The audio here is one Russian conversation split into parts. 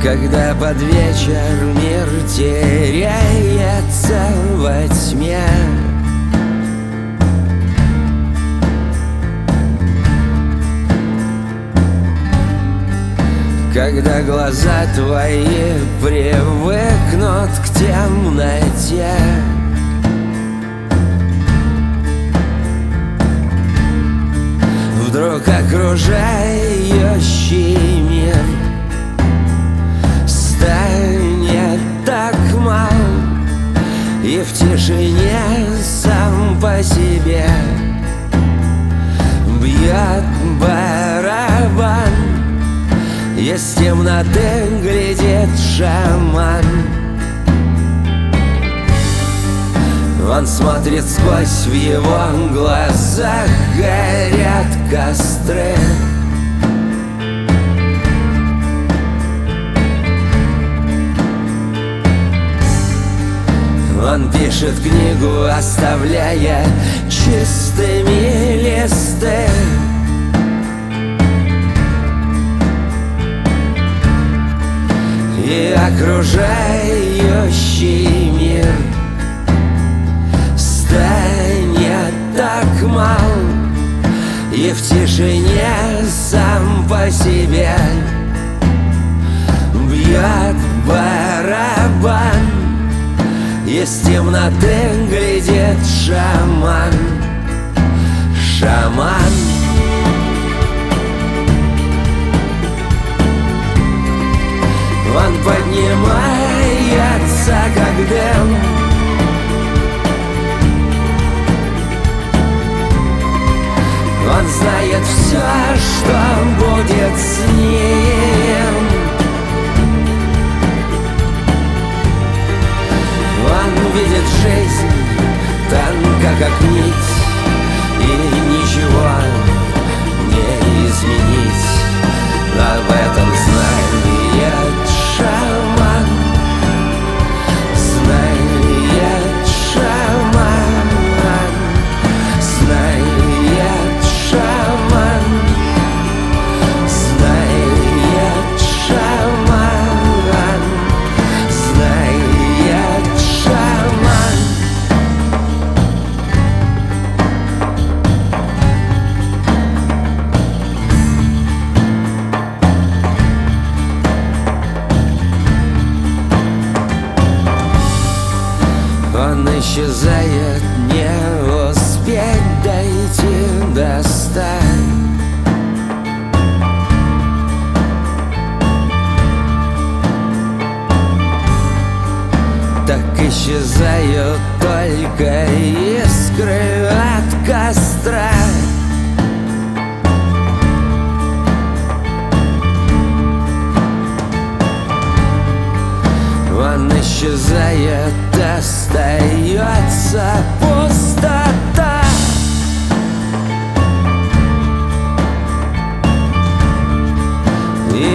Когда под вечер мир теряется во тьме, когда глаза твои привыкнут к темноте, вдруг окружающий мир станет так мал, и в тишине сам по себе бьет барабан. Из темноты глядит шаман. Он смотрит сквозь, в его глазах горят костры. Он пишет книгу, оставляя чистыми листы. И окружающий мир станет так мал, и в тишине сам по себе бьет барабан. Из темноты глядит шаман. Шаман. Он поднимается, как дым. Он знает все, что будет с ним. Он видит жизнь тонко, как нить, и ничего не изменить. Об этом знает шаман. Знает шаман. Знает шаман. Знает шаман. Знает шаман. Он исчезает, не успеть дойти до стаи. Так исчезают только искры от костра. Он исчезает, остается пустота. И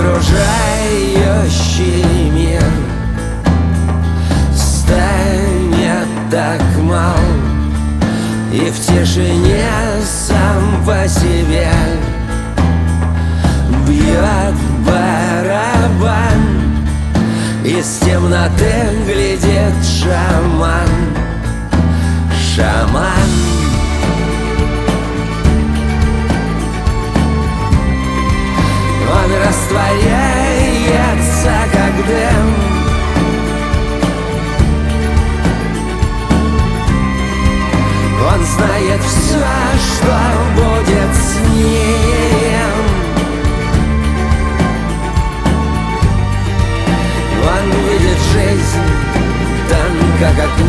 окружающий мир станет так мал, и в тишине сам по себе бьет барабан. Из темноты глядит шаман. Шаман. Он растворяется, как дым. Он знает все, что будет с ним. Он видит жизнь тонко, как